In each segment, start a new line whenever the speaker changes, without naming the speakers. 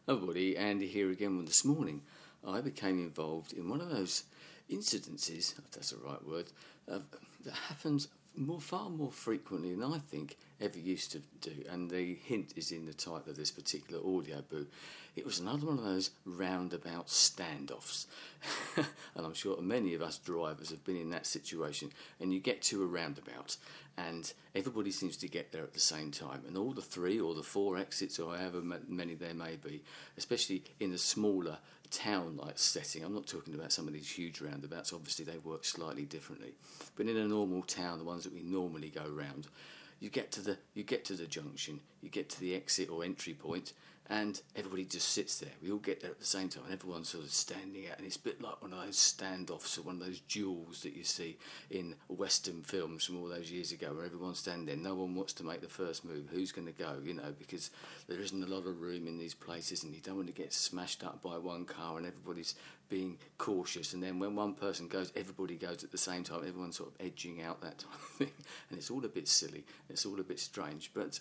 Everybody, Andy here again. Well, this morning I became involved in one of those incidences, if that's the right word, that happens far more frequently than I think ever used to do. And the hint is in the title of this particular audio book. It was another one of those roundabout standoffs. And I'm sure many of us drivers have been in that situation. And you get to a roundabout and everybody seems to get there at the same time. And all the 3 or the 4 exits, or however many there may be, especially in the smaller town-like setting. I'm not talking about some of these huge roundabouts. Obviously, they work slightly differently. But in a normal town, the ones that we normally go round, you get to the junction, you get to the exit or entry point, and everybody just sits there. We all get there at the same time, and everyone's sort of standing out. And it's a bit like one of those standoffs or one of those duels that you see in Western films from all those years ago, where everyone's standing there. No one wants to make the first move. Who's going to go? Because there isn't a lot of room in these places, and you don't want to get smashed up by one car, and everybody's being cautious. And then when one person goes, everybody goes at the same time. Everyone's sort of edging out, that type of thing. And it's all a bit silly. It's all a bit strange, but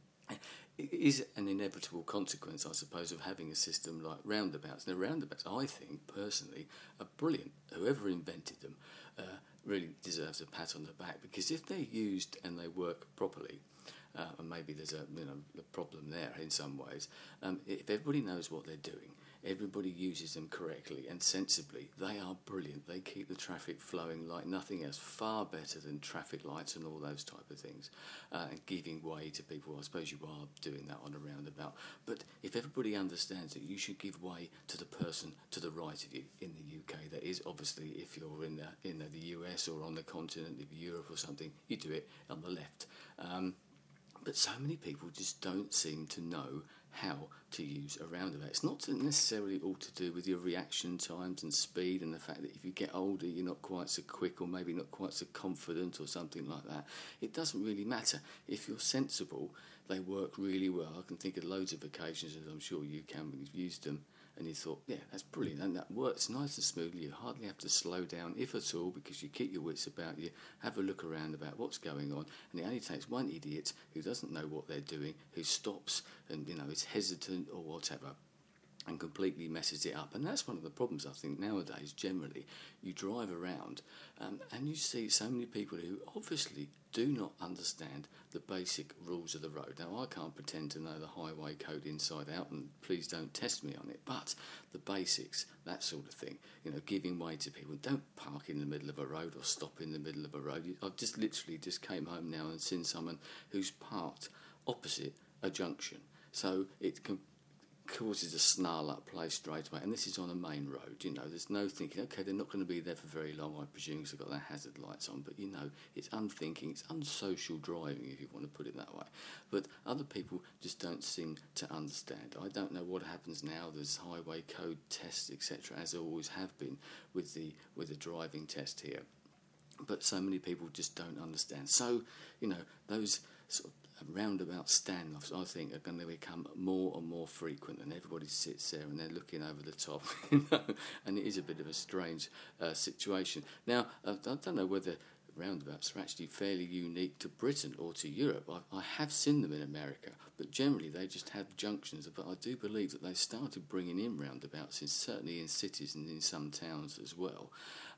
it is an inevitable consequence, I suppose, of having a system like roundabouts. Now, roundabouts, I think, personally, are brilliant. Whoever invented them really deserves a pat on the back, because if they're used and they work properly, and maybe there's a problem there in some ways, if everybody knows what they're doing, everybody uses them correctly and sensibly, they are brilliant. They keep the traffic flowing like nothing else, far better than traffic lights and all those type of things, and giving way to people. I suppose you are doing that on a roundabout, but if everybody understands that you should give way to the person to the right of you in the UK, that is, obviously, if you're in the US or on the continent of Europe or something, you do it on the left. But so many people just don't seem to know how to use a roundabout. It's not necessarily all to do with your reaction times and speed, and the fact that if you get older you're not quite so quick, or maybe not quite so confident or something like that. It doesn't really matter. If you're sensible, they work really well. I can think of loads of occasions, as I'm sure you can, when you've used them and you thought, yeah, that's brilliant, and that works nice and smoothly. You hardly have to slow down, if at all, because you keep your wits about you, have a look around about what's going on, and it only takes one idiot who doesn't know what they're doing, who stops and is hesitant or whatever, and completely messes it up. And that's one of the problems, I think, nowadays. Generally, you drive around and you see so many people who obviously do not understand the basic rules of the road. Now, I can't pretend to know the highway code inside out, and please don't test me on it, but the basics, that sort of thing, giving way to people. Don't park in the middle of a road or stop in the middle of a road. I've just literally came home now and seen someone who's parked opposite a junction. So it causes a snarl-up play straight away, and this is on a main road. There's no thinking, okay, they're not going to be there for very long, I presume, because they've got their hazard lights on, but it's unthinking, it's unsocial driving, if you want to put it that way. But other people just don't seem to understand. I don't know what happens now. There's highway code tests, etc., as there always have been with the driving test here, but so many people just don't understand. So those sort of roundabout standoffs, I think, are going to become more and more frequent, and everybody sits there and they're looking over the top, and it is a bit of a strange situation. Now, I don't know whether roundabouts are actually fairly unique to Britain or to Europe. I have seen them in America, but generally they just have junctions. But I do believe that they started bringing in roundabouts, certainly in cities and in some towns as well,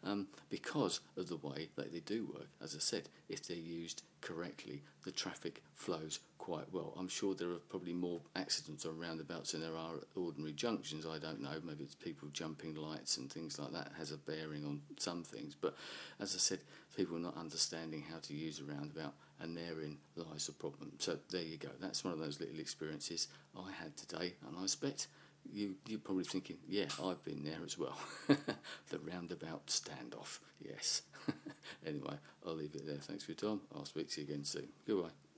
because of the way that they do work. As I said, if they're used correctly, the traffic flows quite well. I'm sure there are probably more accidents on roundabouts than there are at ordinary junctions. I don't know, maybe it's people jumping lights and things like that has a bearing on some things. But as I said, people are not understanding how to use a roundabout, and therein lies the problem. So there you go. That's one of those little experiences I had today, and I expect you're probably thinking, yeah, I've been there as well. The roundabout standoff, yes. Anyway, I'll leave it there. Thanks for your time. I'll speak to you again soon. Goodbye.